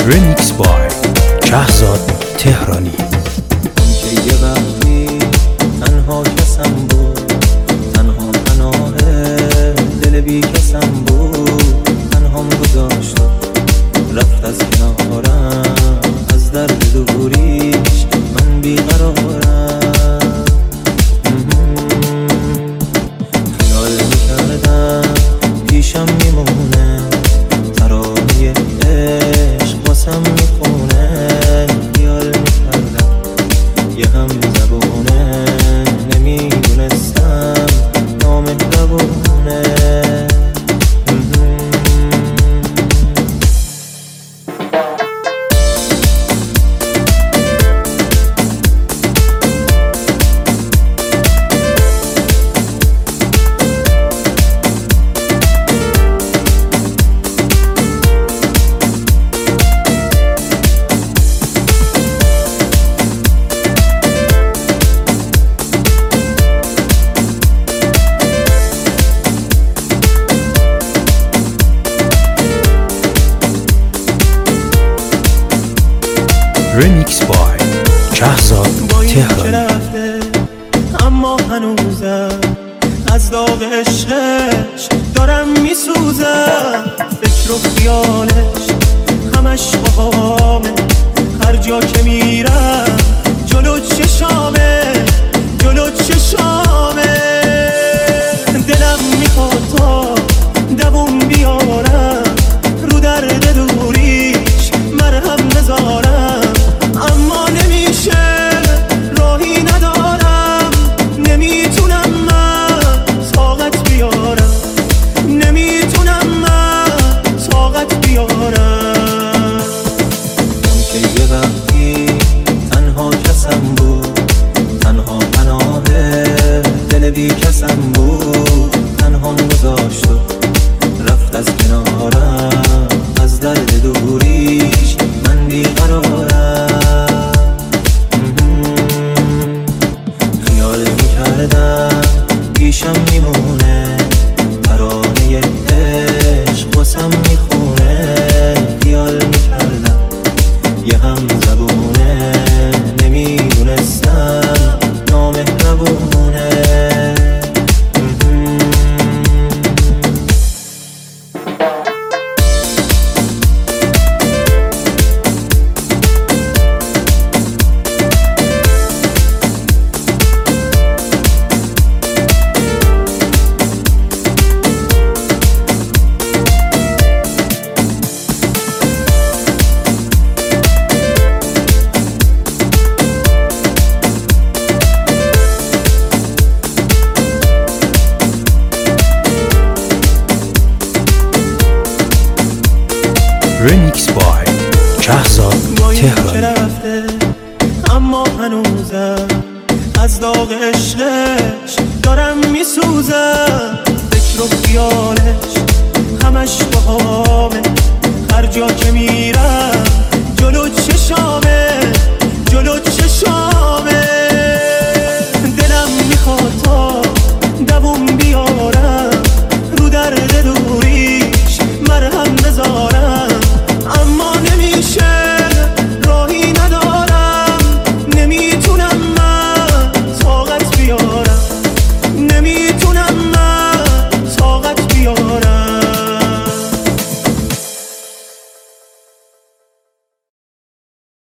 رمیکس بای شهزاد تهرانی. که یه وقتی تنها کسم بود، تنها پناه دل بی کسم بود، تنهام گذاشت رفت از کنارم، از درد دوریش من بیقرارم. خیال میکردم پیشم میمونه، ترانه عشق واسم میخونه. خیال میکردم یه هم زبونه، نمیدونستم نامهربونه. رمیکس بای شهزاد تهرانی. اما هنوزم از داغ عشقش دارم میسوزم. فکر و خیالش همش باهامه، هر جا که میرم جلو چشامه، جلو چشامه. دلم میخواد تا دووم بیارم، رو درد دوریش مرهم بذارم، اما نمیشه، راهی ندارم. نمیتونم من طاقت بیارم، نمیتونم من طاقت بیارم. که یه وقتی تنها کسم بود، تنها پناه دل بی کسم بود، تنهام گذاشت و رفت از کنارم، از درد دوریش من بیقرارم. خیال میکردم پیشم میمونه، ترانه عشق واسم میخونه. خیال میکردم یه هم زبونه، نمیدونستم نامهربونه. رمیکس بای شهزاد تهرانی. اما هنوزم از داغ عشقش دارم میسوزم. فکر و خیالش همش باهامه، هر جا